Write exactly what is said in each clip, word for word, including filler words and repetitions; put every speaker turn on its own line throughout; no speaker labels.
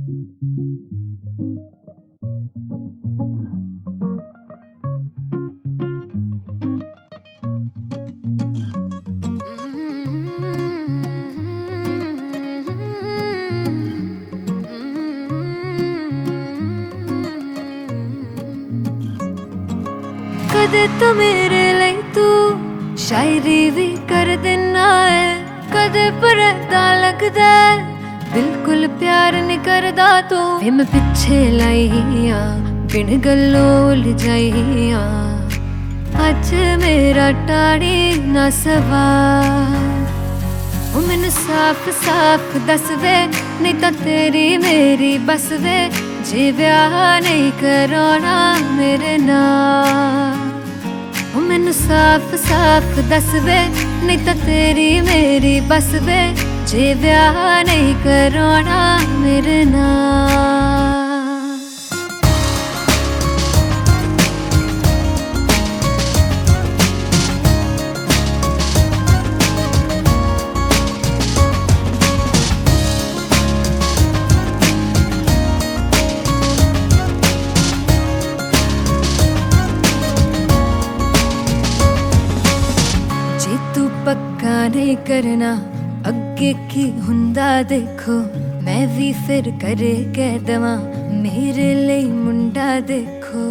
कदे तो मेरे लिए तू शायरी भी कर देना है, कदे परदा लगदा है, बिल्कुल प्यार नहीं करदा तू। वे मैं पिछे लाइया बिन गल्लों उलझाइया, अज मेरा टाड़ी ना सवार। ओ मैनू साफ साफ दस वे, नहीं तो तेरी मेरी बस वे, जे ब्याह नहीं कराना मेरे नाल। ओ मैनू साफ साफ दस वे, नहीं तो तेरी मेरी बस वे, जे ब्याह नहीं कराना मेरे नाल। पक्का नहीं करना अगे की हुंदा देखो, मैं भी फिर करे कह दवा मेरे लिए मुंडा देखो।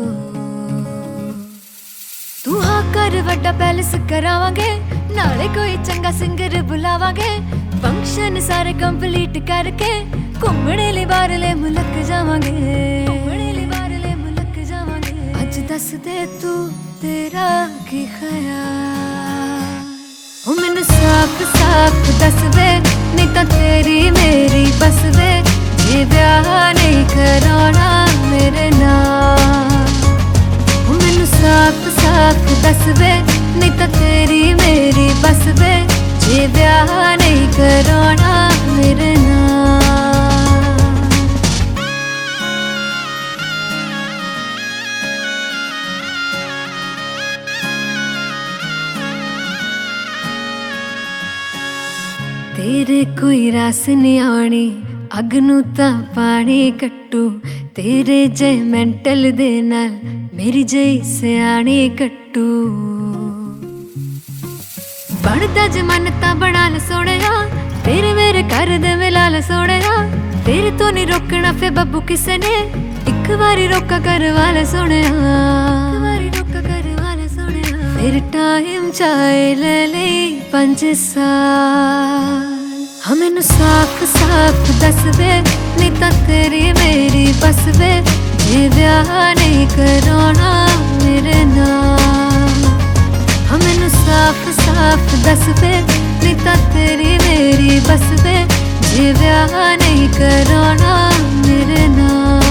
तू हाँ कर वड्डा पैलेस करावांगे, नाले कोई चंगा सिंगर बुलावांगे, फंक्शन सारे कंप्लीट करके घूमने ले बाहरले मुल्क जावांगे, घूमने ले बाहरले मुल्क जावांगे। अज दस दे तू तेरा की ख्याल, ओ मैनू साफ साफ दस वे, नहीं तो तेरी मेरी बस वे, जे ब्याह नहीं कराना मेरे नाल। ओ मैनू साफ साफ दस वे, नहीं तो तेरी मेरी बस वे, जे ब्याह नहीं कराना मेरे नाल। तेरे कोई रास नहीं आनी, अग नू तां पानी कट्टू, तेरे जे मैंटल दे नाल मेरी जई सियाणी कट्टू। बनदा जे मन तां बना ले सोहणिया, तेरे मेरे कर दे मिला ले सोहणिया, तेरे तो नहीं रोकना फे बब्बू किसे ने, इक वारी रोका करवा ले सोहणिया, इक वारी रोका करवा ले सोहणिया। फिर टाइम चाहे ले ले पंज साल, हाँ मैनू साफ साफ दस वे, नहीं तो तेरी मेरी बस वे, जे ब्याह नहीं कराना मेरे नाल। हाँ मैनू साफ साफ दस वे, नहीं तो तेरी मेरी बस वे, जे ब्याह नहीं कराना मेरे नाल।